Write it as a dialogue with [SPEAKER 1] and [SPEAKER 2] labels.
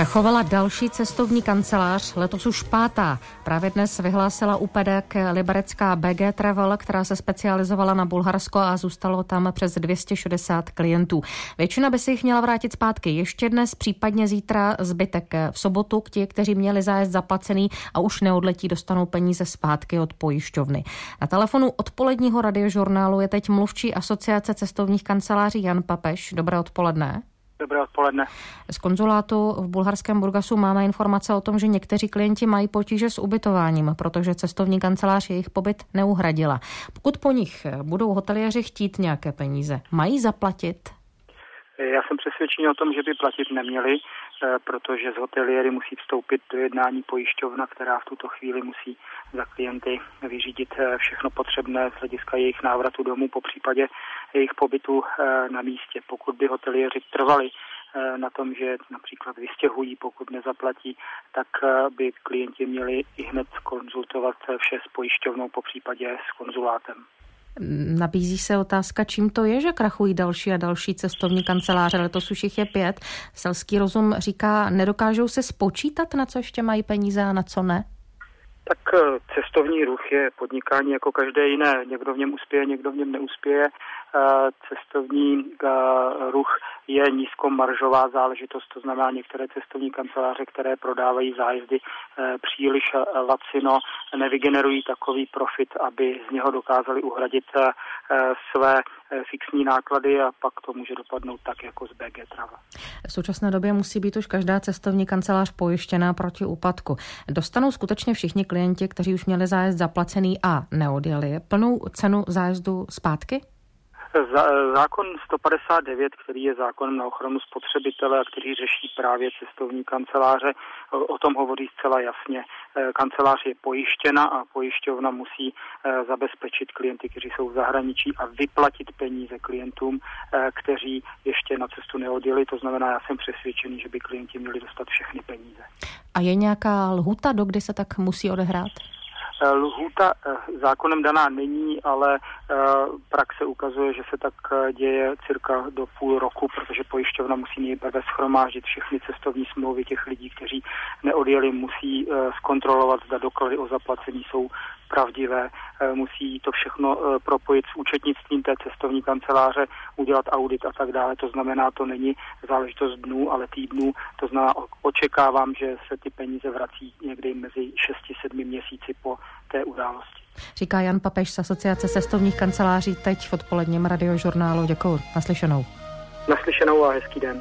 [SPEAKER 1] Krachovala další cestovní kancelář, letos už pátá. Právě dnes vyhlásila úpadek liberecká BG Travel, která se specializovala na Bulharsko a zůstalo tam přes 260 klientů. Většina by si jich měla vrátit zpátky ještě dnes, případně zítra, zbytek v sobotu. Ti, kteří měli zájezd zaplacený a už neodletí, dostanou peníze zpátky od pojišťovny. Na telefonu odpoledního radiožurnálu je teď mluvčí Asociace cestovních kanceláří Jan Papeš. Dobré odpoledne.
[SPEAKER 2] Dobré odpoledne.
[SPEAKER 1] Z konzulátu v bulharském Burgasu máme informace o tom, že někteří klienti mají potíže s ubytováním, protože cestovní kancelář jejich pobyt neuhradila. Pokud po nich budou hoteliéři chtít nějaké peníze, mají zaplatit?
[SPEAKER 2] Já jsem přesvědčený o tom, že by platit neměli, protože z hoteliéry musí vstoupit do jednání pojišťovna, která v tuto chvíli musí za klienty vyřídit všechno potřebné z hlediska jejich návratu domů, po případě jejich pobytu na místě. Pokud by hoteliéři trvali na tom, že například vystěhují, pokud nezaplatí, tak by klienti měli i hned konzultovat vše s pojišťovnou, po případě s konzulátem.
[SPEAKER 1] Nabízí se otázka, čím to je, že krachují další a další cestovní kanceláře. Letos už jich je 5. Selský rozum říká, nedokážou se spočítat, na co ještě mají peníze a na co ne?
[SPEAKER 2] Tak cestovní ruch je podnikání jako každé jiné. Někdo v něm uspěje, někdo v něm neuspěje. Cestovní ruch je nízkomaržová záležitost, to znamená některé cestovní kanceláře, které prodávají zájezdy příliš lacino, nevygenerují takový profit, aby z něho dokázali uhradit své fixní náklady a pak to může dopadnout tak jako z BG Travel.
[SPEAKER 1] V současné době musí být už každá cestovní kancelář pojištěná proti úpadku. Dostanou skutečně všichni klienti, kteří už měli zájezd zaplacený a neodjeli, plnou cenu zájezdu zpátky?
[SPEAKER 2] Zákon 159, který je zákonem na ochranu spotřebitele a který řeší právě cestovní kanceláře, o tom hovoří zcela jasně. Kancelář je pojištěna a pojišťovna musí zabezpečit klienty, kteří jsou v zahraničí a vyplatit peníze klientům, kteří ještě na cestu neodjeli. To znamená, já jsem přesvědčený, že by klienti měli dostat všechny peníze.
[SPEAKER 1] A je nějaká lhůta, dokdy se tak musí odehrát?
[SPEAKER 2] Lhůta zákonem daná není, ale praxe ukazuje, že se tak děje cirka do půl roku, protože pojišťovna musí nejprve shromáždit všechny cestovní smlouvy těch lidí, kteří neodjeli, musí zkontrolovat, zda doklady o zaplacení jsou pravdivé, musí to všechno propojit s účetnictvím té cestovní kanceláře, udělat audit a tak dále. To znamená, to není záležitost dnů, ale týdnů. To znamená, očekávám, že se ty peníze vrací někdy mezi 6-7 měsíci po té události.
[SPEAKER 1] Říká Jan Papeš z Asociace cestovních kanceláří teď v odpoledním radiožurnálu. Děkuju. Naslyšenou.
[SPEAKER 2] Naslyšenou a hezký den.